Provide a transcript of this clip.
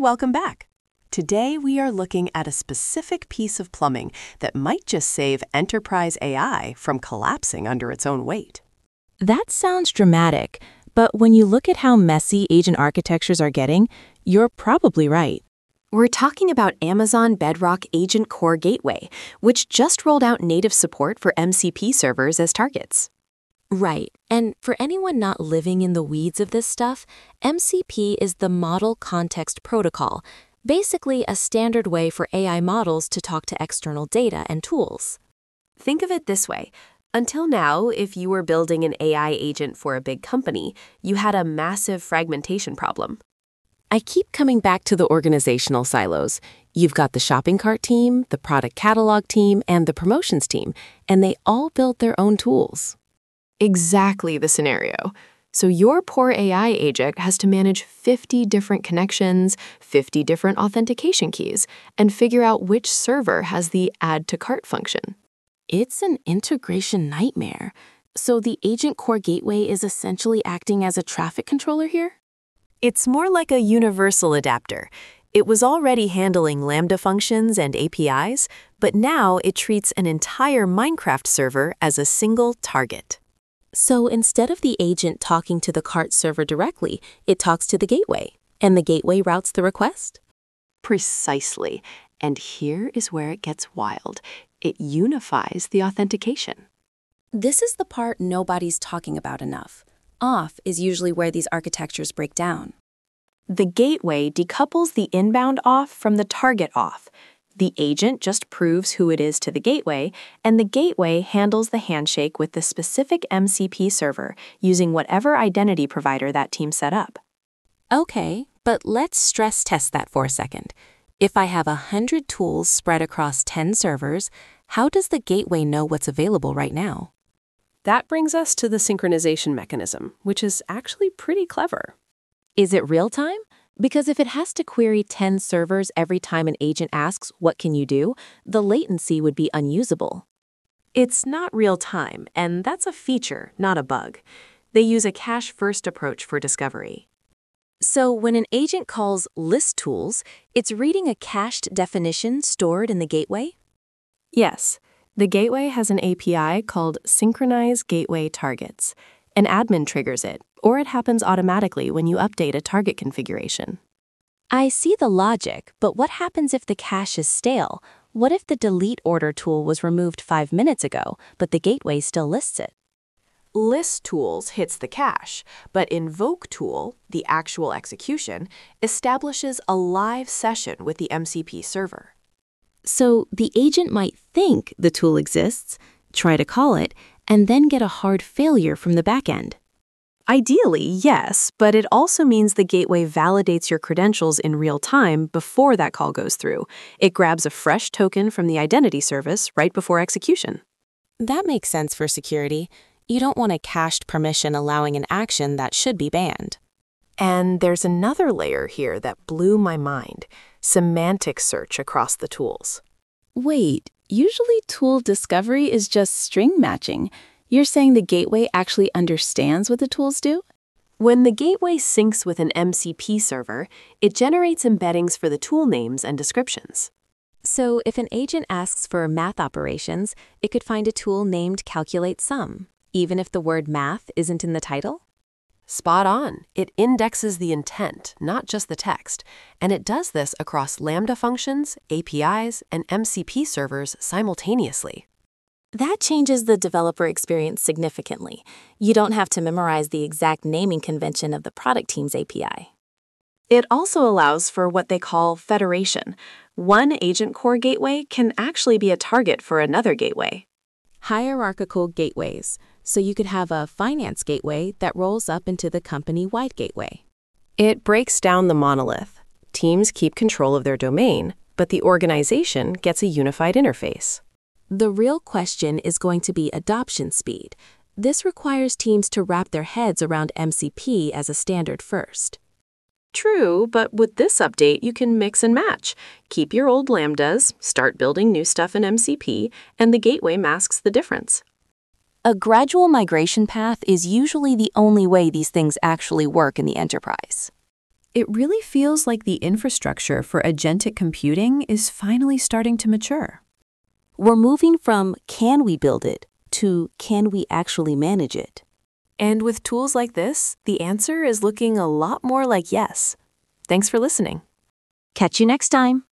welcome back. Today we are looking at a specific piece of plumbing that might just save enterprise AI from collapsing under its own weight. That sounds dramatic, but when you look at how messy agent architectures are getting, you're probably right. We're talking about Amazon Bedrock Agent Core Gateway, which just rolled out native support for MCP servers as targets. Right, and for anyone not living in the weeds of this stuff, MCP is the Model Context Protocol, basically a standard way for AI models to talk to external data and tools. Think of it this way. Until now, if you were building an AI agent for a big company, you had a massive fragmentation problem. I keep coming back to the organizational silos. You've got the shopping cart team, the product catalog team, and the promotions team, and they all build their own tools. Exactly the scenario. So your poor AI agent has to manage 50 different connections, 50 different authentication keys, and figure out which server has the add to cart function. It's an integration nightmare. So the Agent Core Gateway is essentially acting as a traffic controller here? It's more like a universal adapter. It was already handling Lambda functions and APIs, but now it treats an entire Minecraft server as a single target. So instead of the agent talking to the cart server directly, it talks to the gateway, and the gateway routes the request? Precisely. And here is where it gets wild. It unifies the authentication. This is the part nobody's talking about enough. Auth is usually where these architectures break down. The gateway decouples the inbound auth from the target auth. The agent just proves who it is to the gateway, and the gateway handles the handshake with the specific MCP server using whatever identity provider that team set up. Okay, but let's stress test that for a second. If I have 100 tools spread across 10 servers, how does the gateway know what's available right now? That brings us to the synchronization mechanism, which is actually pretty clever. Is it real time? Because if it has to query 10 servers every time an agent asks, "What can you do?" the latency would be unusable. It's not real time, and that's a feature, not a bug. They use a cache-first approach for discovery. So when an agent calls list tools, it's reading a cached definition stored in the gateway? Yes, the gateway has an API called Synchronize Gateway Targets. An admin triggers it, or it happens automatically when you update a target configuration. I see the logic, but what happens if the cache is stale? What if the delete order tool was removed 5 minutes ago, but the gateway still lists it? List tools hits the cache, but invoke tool, the actual execution, establishes a live session with the MCP server. So the agent might think the tool exists, try to call it, and then get a hard failure from the backend. Ideally, yes, but it also means the gateway validates your credentials in real time before that call goes through. It grabs a fresh token from the identity service right before execution. That makes sense for security. You don't want a cached permission allowing an action that should be banned. And there's another layer here that blew my mind: semantic search across the tools. Wait, usually tool discovery is just string matching. You're saying the gateway actually understands what the tools do? When the gateway syncs with an MCP server, it generates embeddings for the tool names and descriptions. So if an agent asks for math operations, it could find a tool named Calculate Sum, even if the word math isn't in the title? Spot on. It indexes the intent, not just the text, and it does this across Lambda functions, APIs, and MCP servers simultaneously. That changes the developer experience significantly. You don't have to memorize the exact naming convention of the product team's API. It also allows for what they call federation. One agent core gateway can actually be a target for another gateway. Hierarchical gateways. So you could have a finance gateway that rolls up into the company-wide gateway. It breaks down the monolith. Teams keep control of their domain, but the organization gets a unified interface. The real question is going to be adoption speed. This requires teams to wrap their heads around MCP as a standard first. True, but with this update, you can mix and match. Keep your old Lambdas, start building new stuff in MCP, and the gateway masks the difference. A gradual migration path is usually the only way these things actually work in the enterprise. It really feels like the infrastructure for agentic computing is finally starting to mature. We're moving from can we build it to can we actually manage it? And with tools like this, the answer is looking a lot more like yes. Thanks for listening. Catch you next time.